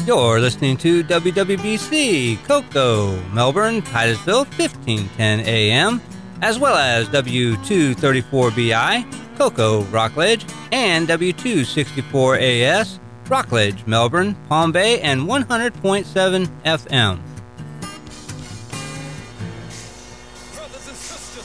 You're listening to WWBC, Cocoa, Melbourne, Titusville, 1510 AM, as well as W234BI, Cocoa, Rockledge, and W264AS, Rockledge, Melbourne, Palm Bay, and 100.7 FM. Brothers and sisters,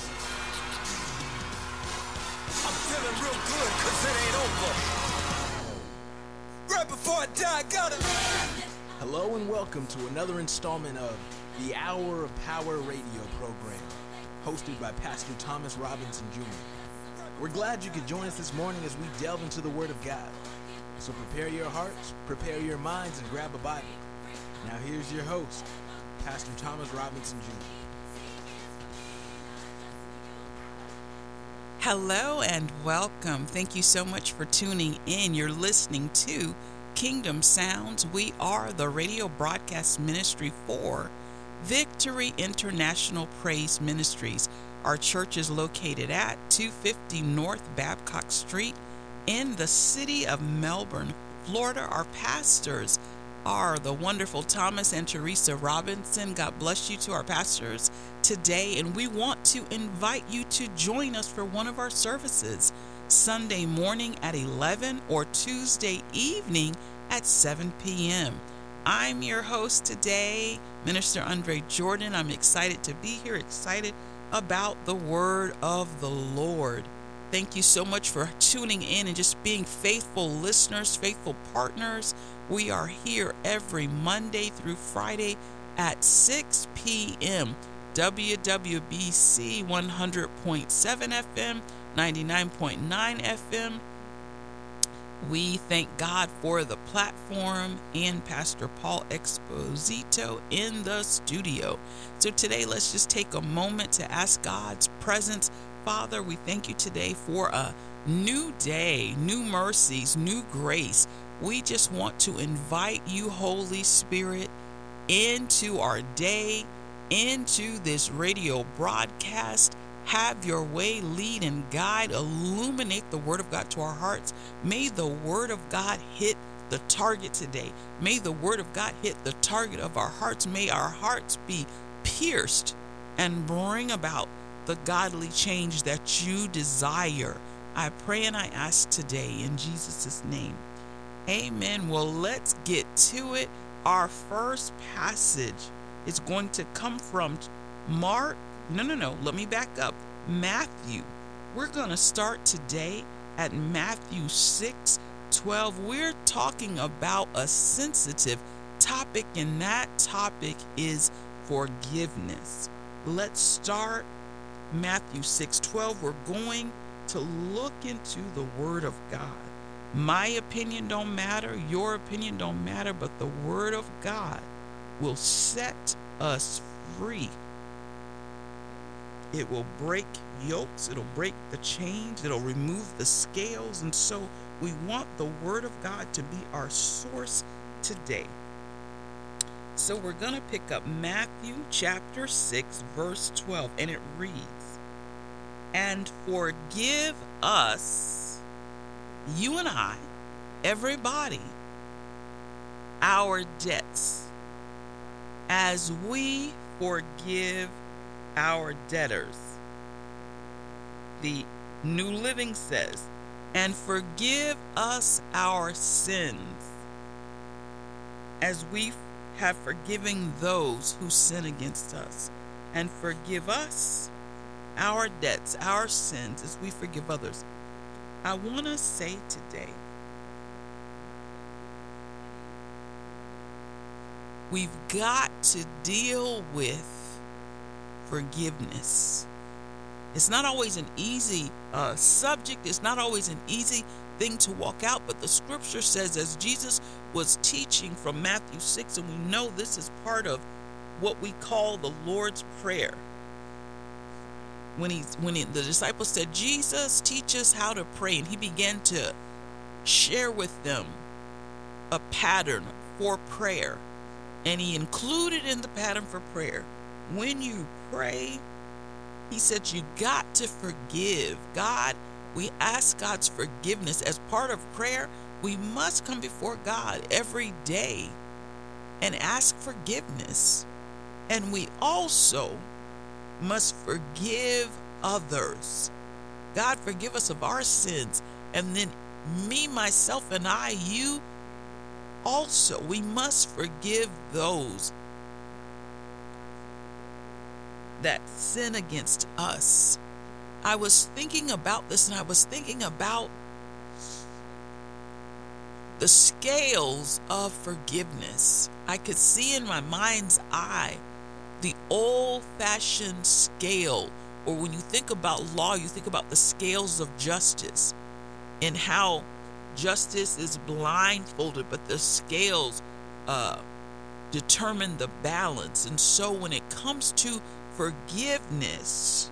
I'm feeling real good because it ain't over. Right before I die, I gotta... Hello and welcome to another installment of the Hour of Power radio program, hosted by Pastor Thomas Robinson Jr. We're glad you could join us this morning as we delve into the Word of God. So prepare your hearts, prepare your minds, and grab a Bible. Now here's your host, Pastor Thomas Robinson Jr. Hello and welcome. Thank you so much for tuning in. You're listening to Kingdom Sounds. We are the radio broadcast ministry for Victory International Praise Ministries. Our church is located at 250 North Babcock Street in the city of Melbourne, Florida. Our pastors are the wonderful Thomas and Teresa Robinson. God bless you to our pastors today, and we want to invite you to join us for one of our services Sunday morning at 11 or Tuesday evening at 7 p.m. I'm your host today, Minister Andre Jordan. I'm excited to be here, excited about the word of the Lord. Thank you so much for tuning in and just being faithful listeners, faithful partners. We are here every Monday through Friday at 6 p.m. WWBC 100.7 FM, 99.9 FM. We thank God for the platform and Pastor Paul Exposito in the studio. So today, let's just take a moment to ask God's presence. Father, we thank you today for a new day, new mercies, new grace. We just want to invite you, Holy Spirit, into our day, into this radio broadcast. Have your way, lead and guide, illuminate the word of God to our hearts. May the word of God hit the target today. May the word of God hit the target of our hearts. May our hearts be pierced and bring about the godly change that you desire. I pray and I ask today in Jesus' name. Amen. Well, let's get to it. Our first passage is going to come from let me back up. Matthew. We're going to start today at Matthew 6:12. We're talking about a sensitive topic, and that topic is forgiveness. Let's start Matthew 6:12. We're going to look into the Word of God. My opinion don't matter, your opinion don't matter, but the Word of God will set us free. It will break yokes, it'll break the chains, it'll remove the scales, and so we want the Word of God to be our source today. So we're going to pick up Matthew chapter 6, verse 12, and it reads, "And forgive us, you and I, everybody, our debts, as we forgive our debtors." The New Living says, "And forgive us our sins, as we have forgiven those who sin against us. And forgive us our debts, our sins, as we forgive others." I want to say today, we've got to deal with forgiveness. It's not always an easy subject. It's not always an easy thing to walk out, but the scripture says, as Jesus was teaching from Matthew 6, and we know this is part of what we call the Lord's Prayer. When the disciples said, "Jesus, teach us how to pray," and he began to share with them a pattern for prayer, and he included in the pattern for prayer, when you pray, he said, you got to forgive. God, we ask God's forgiveness as part of prayer. We must come before God every day and ask forgiveness. And we also must forgive others. God, forgive us of our sins. And then me, myself, and I, you also, we must forgive those that sin against us. I was thinking about this, and I was thinking about the scales of forgiveness. I could see in my mind's eye the old-fashioned scale, or when you think about law, you think about the scales of justice and how justice is blindfolded, but the scales determine the balance. And so when it comes to forgiveness,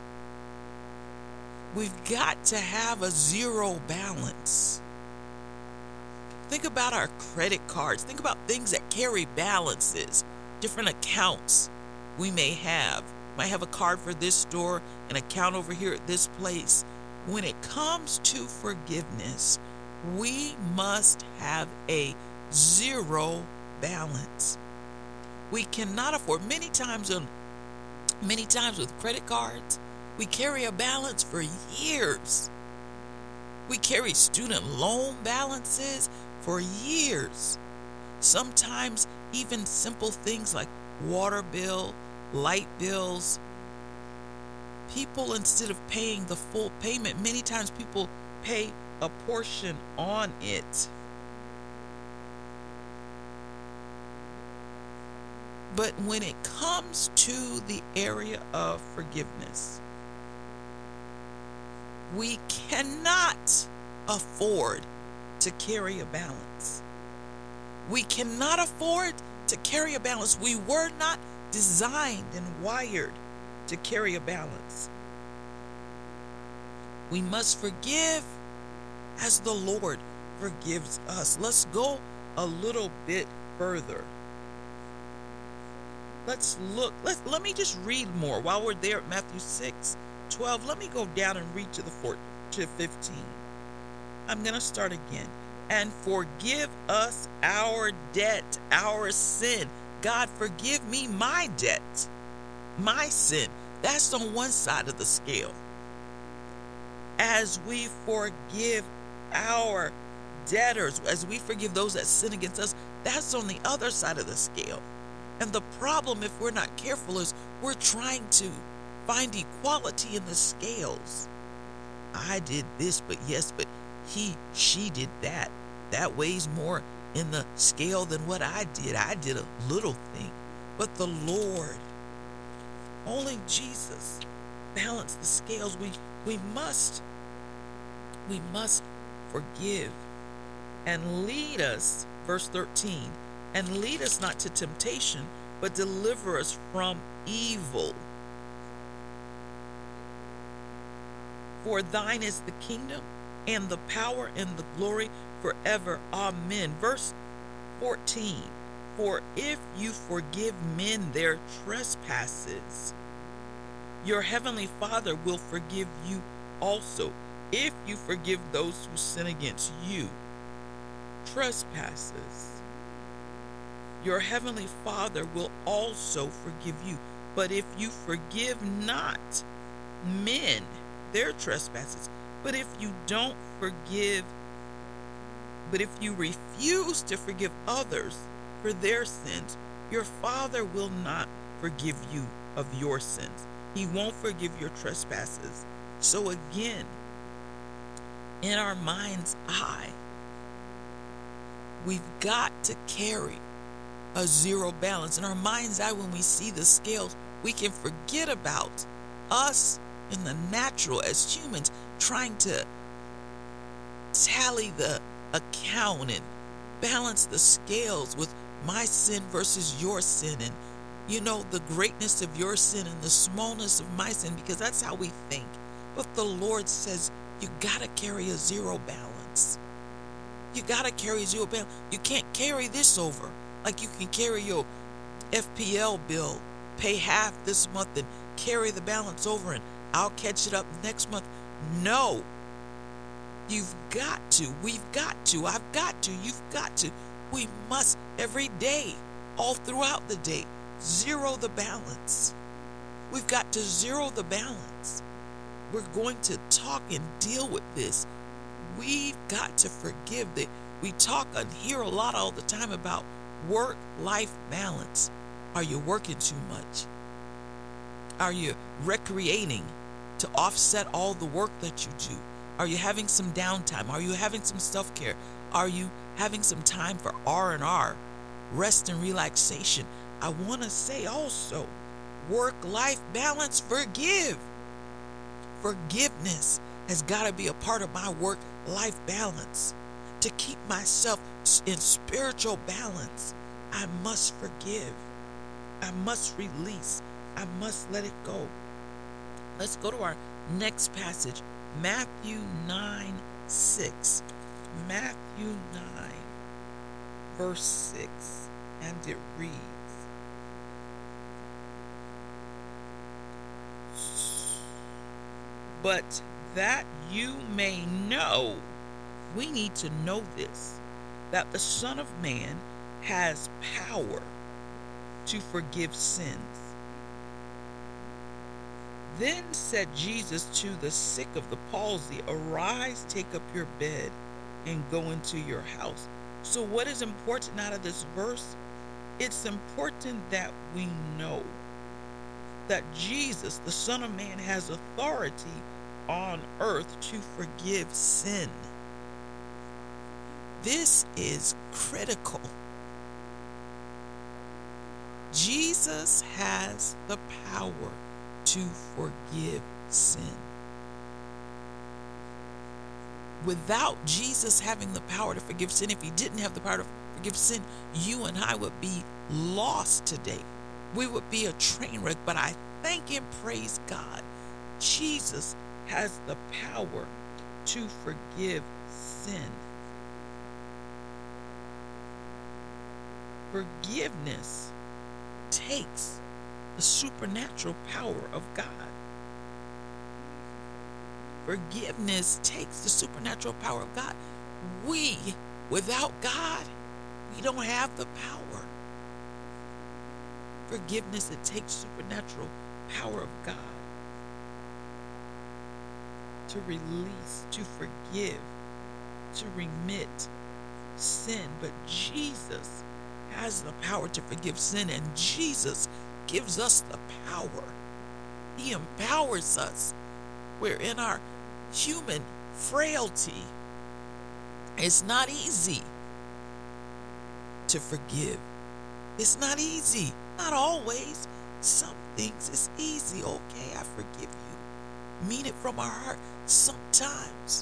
we've got to have a zero balance. Think about our credit cards. Think about things that carry balances, different accounts we may have. Might have a card for this store, an account over here at this place. When it comes to forgiveness, we must have a zero balance. We cannot afford, many times with credit cards, we carry a balance for years. We carry student loan balances for years. Sometimes even simple things like water bill, light bills. People, instead of paying the full payment, many times people pay a portion on it. But when it comes to the area of forgiveness, we cannot afford to carry a balance. We cannot afford to carry a balance. We were not designed and wired to carry a balance. We must forgive as the Lord forgives us. Let's go a little bit further. Let's look. Let me just read more while we're there at Matthew 6:12. Let me go down and read to 15. I'm going to start again. And forgive us our debt, our sin. God, forgive me my debt, my sin. That's on one side of the scale. As we forgive our debtors, as we forgive those that sin against us, that's on the other side of the scale. And the problem, if we're not careful, is we're trying to find equality in the scales. I did this, but she did that. That weighs more in the scale than what I did. I did a little thing. But the Lord, only Jesus, balanced the scales. We must forgive and lead us, verse 13, and lead us not to temptation, but deliver us from evil. For thine is the kingdom and the power and the glory forever. Amen. Verse 14, for if you forgive men their trespasses, your heavenly Father will forgive you also. If you forgive those who sin against you trespasses, your heavenly Father will also forgive you. But if you forgive not men their trespasses, but if you refuse to forgive others for their sins, your Father will not forgive you of your sins. He won't forgive your trespasses. So again, in our mind's eye, we've got to carry a zero balance. In our mind's eye, when we see the scales, we can forget about us in the natural as humans trying to tally the account and balance the scales with my sin versus your sin, and the greatness of your sin and the smallness of my sin, because that's how we think. But the Lord says you gotta carry a zero balance. You gotta carry a zero balance. You can't carry this over like you can carry your FPL bill, pay half this month and carry the balance over and I'll catch it up next month. No. You've got to. We've got to. I've got to. You've got to. We must every day all throughout the day. Zero the balance. We've got to zero the balance. We're going to talk and deal with this. We've got to forgive. We talk and hear a lot all the time about work-life balance. Are you working too much? Are you recreating to offset all the work that you do? Are you having some downtime? Are you having some self-care? Are you having some time for R&R, rest and relaxation? I want to say also, work-life balance, forgive. Forgiveness has got to be a part of my work-life balance. To keep myself in spiritual balance, I must forgive. I must release. I must let it go. Let's go to our next passage, Matthew 9:6. Matthew 9, verse 6, and it reads, "But that you may know," we need to know this, that the Son of Man has power to forgive sins. Then said Jesus to the sick of the palsy, "Arise, take up your bed, and go into your house." So what is important out of this verse? It's important that we know that Jesus, the Son of Man, has authority on earth to forgive sin. This is critical. Jesus has the power to forgive sin. Without Jesus having the power to forgive sin, if he didn't have the power to forgive sin, you and I would be lost today. We would be a train wreck. But I thank and praise God, Jesus has the power to forgive sin. Forgiveness takes the supernatural power of God. Forgiveness takes the supernatural power of God. Without God, we don't have the power. Forgiveness, it takes supernatural power of God to release, to forgive, to remit sin. But Jesus has the power to forgive sin, and Jesus gives us the power. He empowers us. We're in our human frailty. It's not easy to forgive. It's not easy. Not always. Some things it's easy. Okay, I forgive you. Mean it from our heart. Sometimes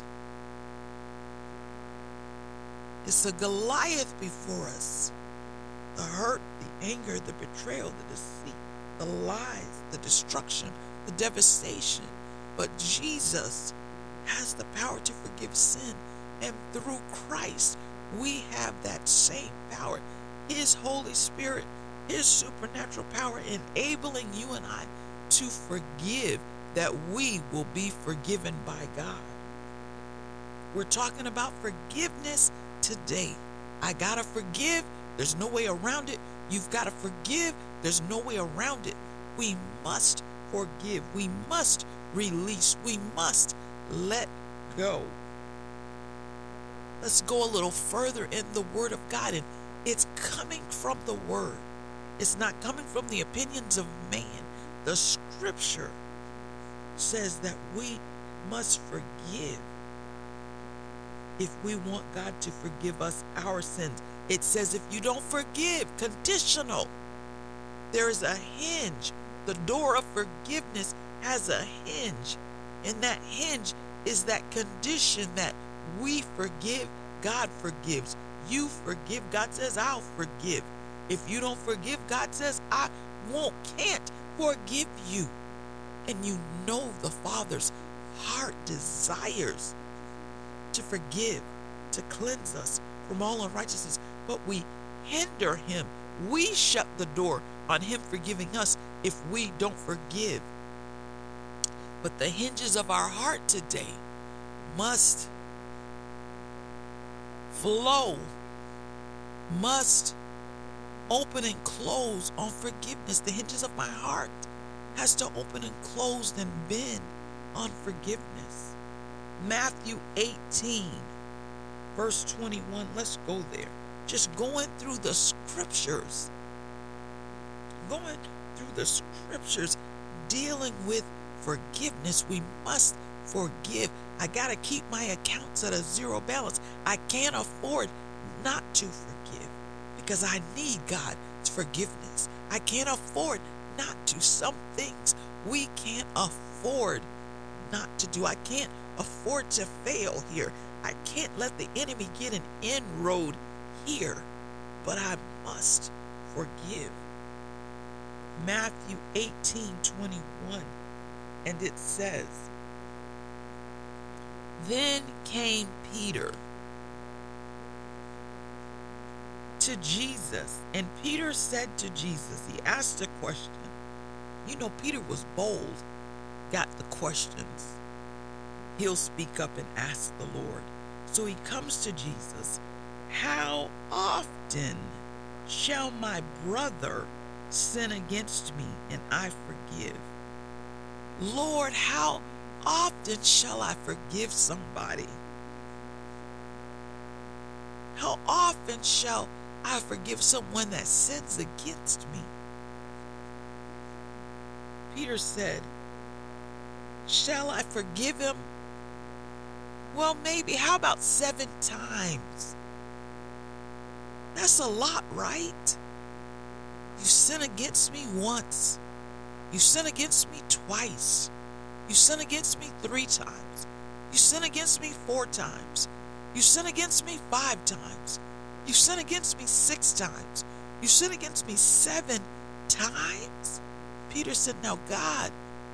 it's a Goliath before us. The hurt, the anger, the betrayal, the deceit, the lies, the destruction, the devastation. But Jesus has the power to forgive sin. And through Christ, we have that same power. His Holy Spirit, his supernatural power, enabling you and I to forgive, that we will be forgiven by God. We're talking about forgiveness today. I gotta forgive. There's no way around it. You've got to forgive. There's no way around it. We must forgive. We must release. We must let go. Let's go a little further in the Word of God. And it's coming from the Word. It's not coming from the opinions of man. The Scripture says that we must forgive if we want God to forgive us our sins. It says if you don't forgive, conditional. There is a hinge. The door of forgiveness has a hinge. And that hinge is that condition that we forgive, God forgives. You forgive, God says, I'll forgive. If you don't forgive, God says, I can't forgive you. And you know the Father's heart desires to forgive, to cleanse us from all unrighteousness. But we hinder him. We shut the door on him forgiving us if we don't forgive. But the hinges of our heart today must flow, must open and close on forgiveness. The hinges of my heart has to open and close and bend on forgiveness. Matthew 18, verse 21. Let's go there. Just going through the scriptures. Going through the scriptures dealing with forgiveness. We must forgive. I got to keep my accounts at a zero balance. I can't afford not to forgive because I need God's forgiveness. I can't afford not to. Some things we can't afford not to do. I can't afford to fail here. I can't let the enemy get an inroad here, but I must forgive. Matthew 18:21, and it says, then came Peter to Jesus, and Peter said to Jesus, he asked a question. You know, Peter was bold, got the questions. He'll speak up and ask the Lord. So he comes to Jesus. How often shall my brother sin against me and I forgive? Lord, how often shall I forgive somebody? How often shall I forgive someone that sins against me? Peter said, shall I forgive him? Well, maybe. How about 7 times? That's a lot, right? You sin against me once. You sin against me twice. You sin against me 3 times. You sin against me 4 times. You sin against me 5 times. You sin against me 6 times. You sin against me 7 times. Peter said, now God,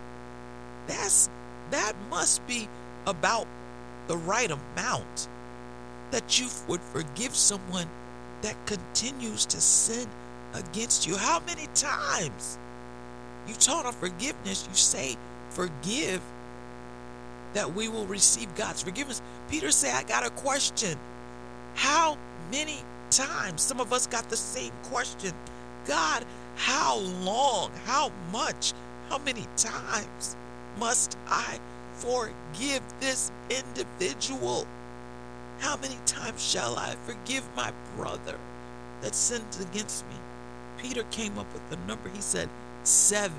that must be about the right amount that you would forgive someone that continues to sin against you. How many times? You taught on forgiveness, you say forgive that we will receive God's forgiveness. Peter said, I got a question. How many times? Some of us got the same question. God, how long? How much? How many times must I forgive this individual? How many times shall I forgive my brother that sins against me? Peter came up with the number. He said 7.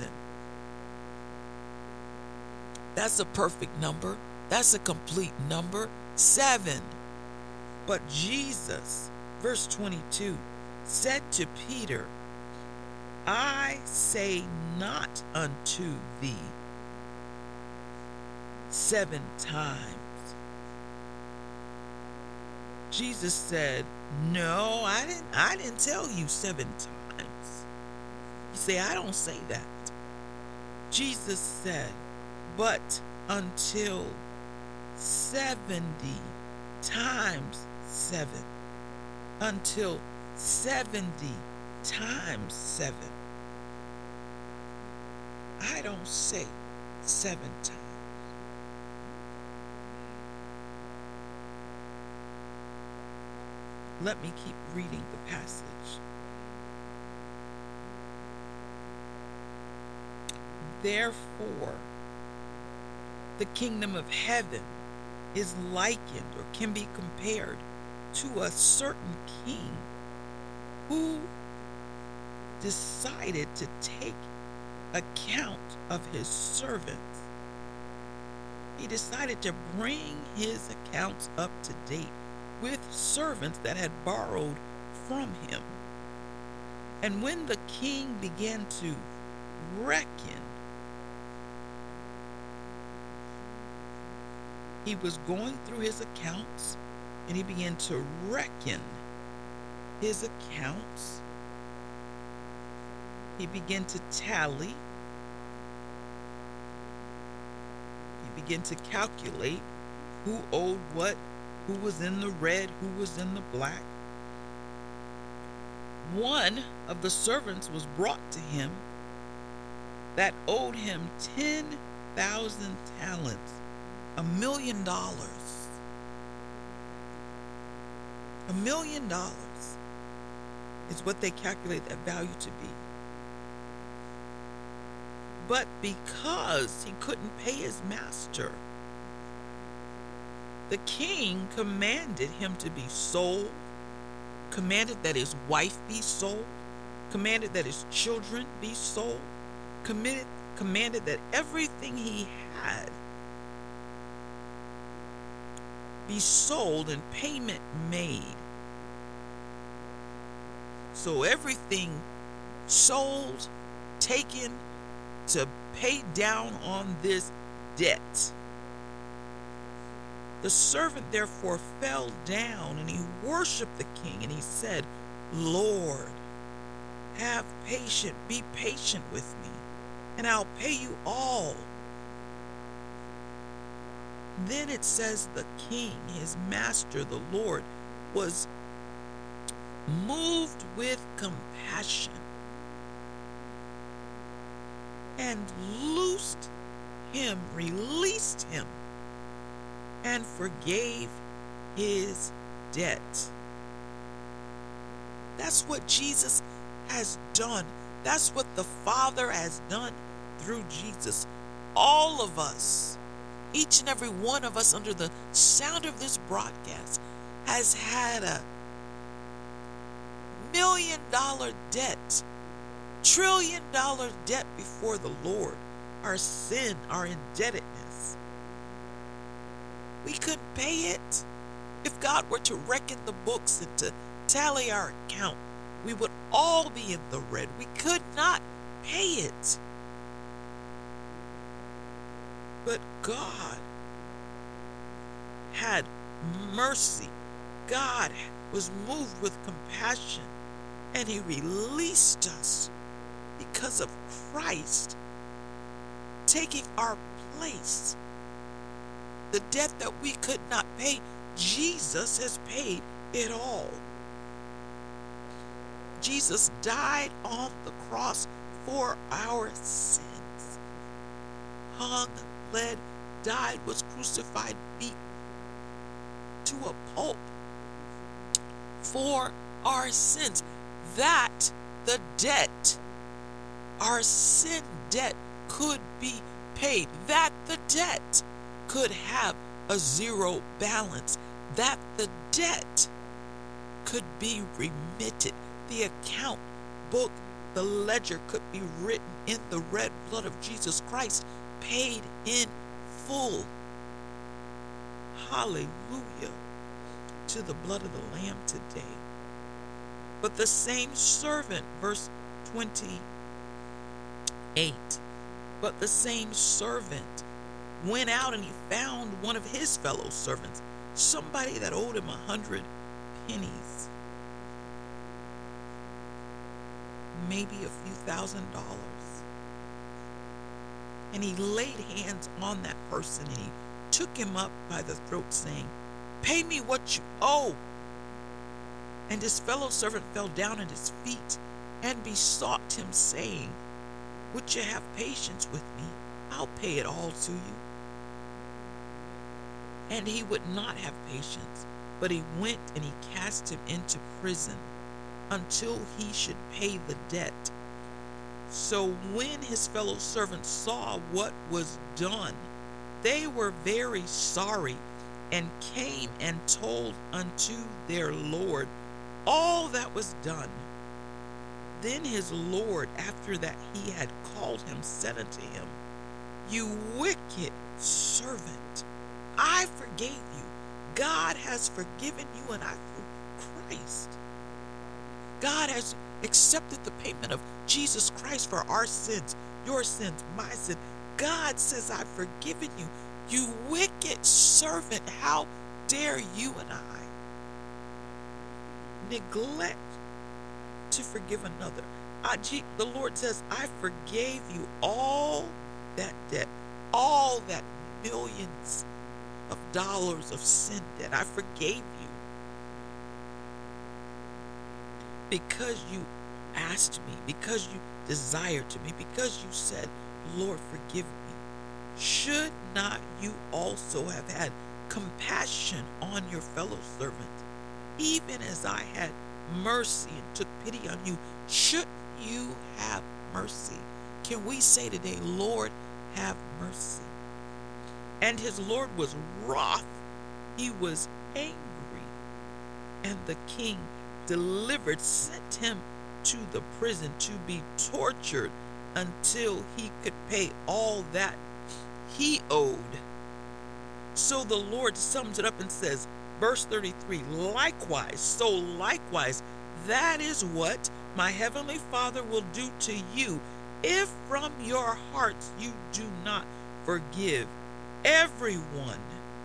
That's a perfect number. That's a complete number. 7. But Jesus, verse 22, said to Peter, I say not unto thee 7 times. Jesus said, no, I didn't tell you 7 times. You say, I don't say that. Jesus said, but until 70 times 7. Until 70 times 7. I don't say 7 times. Let me keep reading the passage. Therefore, the kingdom of heaven is likened or can be compared to a certain king who decided to take account of his servants. He decided to bring his accounts up to date with servants that had borrowed from him. And when the king began to reckon, he was going through his accounts and he began to reckon his accounts. He began to tally. He began to calculate who owed what, who was in the red, who was in the black. One of the servants was brought to him that owed him 10,000 talents, $1 million. $1 million is what they calculate that value to be. But because he couldn't pay his master, the king commanded him to be sold, commanded that his wife be sold, commanded that his children be sold, commanded that everything he had be sold and payment made. So everything sold, taken to pay down on this debt. The servant therefore fell down and he worshiped the king, and he said, Lord, have patience, be patient with me, and I'll pay you all. Then it says the king, his master, the Lord, was moved with compassion and loosed him, released him, and forgave his debt. That's what Jesus has done. That's what the Father has done through Jesus. All of us, each and every one of us under the sound of this broadcast, has had a $1 million debt, $1 trillion debt before the Lord. Our sin, our indebtedness. We couldn't pay it. If God were to reckon the books and to tally our account, we would all be in the red. We could not pay it. But God had mercy. God was moved with compassion, and he released us because of Christ taking our place. The debt that we could not pay, Jesus has paid it all. Jesus died on the cross for our sins. Hung, bled, died, was crucified, beaten to a pulp for our sins. That the debt, our sin debt, could be paid. That the debt could have a zero balance. That the debt could be remitted. The account book, the ledger could be written in the red blood of Jesus Christ, paid in full. Hallelujah to the blood of the Lamb today. But the same servant, verse 28, but the same servant went out and he found one of his fellow servants, somebody that owed him 100 pennies, maybe a few $1,000s. And he laid hands on that person and he took him up by the throat, saying, "Pay me what you owe." And his fellow servant fell down at his feet and besought him, saying, "Would you have patience with me? I'll pay it all to you." And he would not have patience, but he went and he cast him into prison until he should pay the debt. So when his fellow servants saw what was done, they were very sorry, and came and told unto their Lord all that was done. Then his Lord, after that he had called him, said unto him, "You wicked servant, I forgave you. God has forgiven you, and I through Christ. God has accepted the payment of Jesus Christ for our sins, your sins, my sin. God says, I've forgiven you. You wicked servant, how dare you and I neglect to forgive another?" The Lord says, I forgave you all that debt, all that millions of dollars of sin debt. I forgave you because you asked me, because you desired to me, because you said, "Lord, forgive me." Should not you also have had compassion on your fellow servant, even as I had mercy and took pity on you, should you have mercy? Can we say today, Lord, have mercy? And his Lord was wroth. He was angry. And the king delivered, sent him to the prison to be tortured until he could pay all that he owed. So the Lord sums it up and says, verse 33, likewise, that is what my heavenly Father will do to you if from your hearts you do not forgive everyone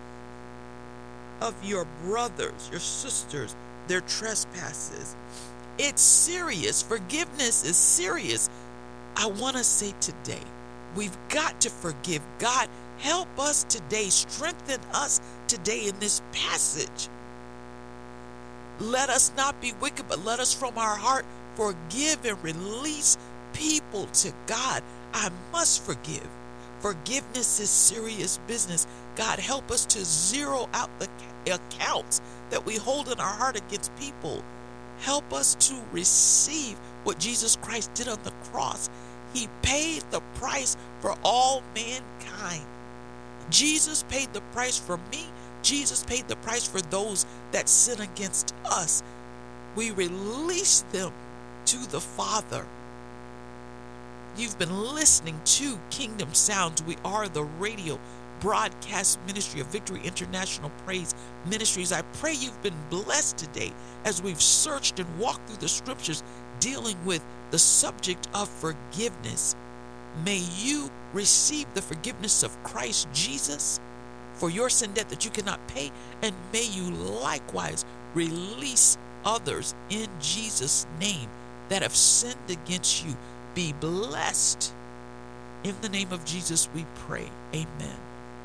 of your brothers, your sisters, their trespasses. It's serious. Forgiveness is serious. I want to say today, we've got to forgive. God, help us today. Strengthen us today in this passage. Let us not be wicked, but let us from our heart forgive and release people to God. I must forgive. Forgiveness is serious business. God, help us to zero out the accounts that we hold in our heart against people. Help us to receive what Jesus Christ did on the cross. He paid the price for all mankind. Jesus paid the price for me. Jesus paid the price for those that sin against us. We release them to the Father. You've been listening to Kingdom Sounds. We are the radio broadcast ministry of Victory International Praise Ministries. I pray you've been blessed today as we've searched and walked through the scriptures dealing with the subject of forgiveness. May you receive the forgiveness of Christ Jesus for your sin debt that you cannot pay, and may you likewise release others in Jesus' name that have sinned against you. Be blessed. In the name of Jesus we pray. Amen.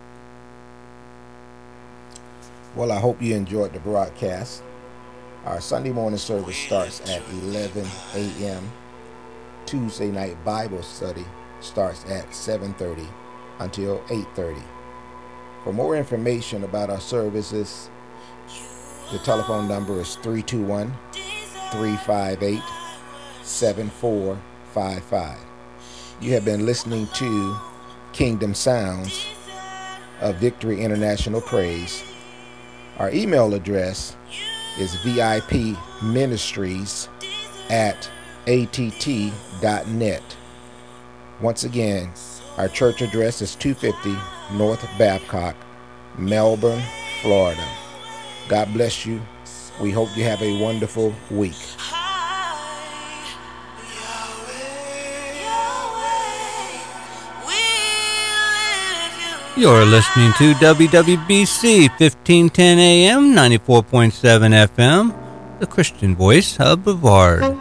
Well, I hope you enjoyed the broadcast. Our Sunday morning service starts at 11 a.m. Tuesday night Bible study starts at 7:30 until 8:30. For more information about our services, the telephone number is 321-358-7455. You have been listening to Kingdom Sounds of Victory International Praise. Our email address is vipministries@att.net. Once again, our church address is 250 North Babcock, Melbourne, Florida. God bless you. We hope you have a wonderful week. You're listening to WWBC 1510 AM, 94.7 FM, the Christian voice of Brevard.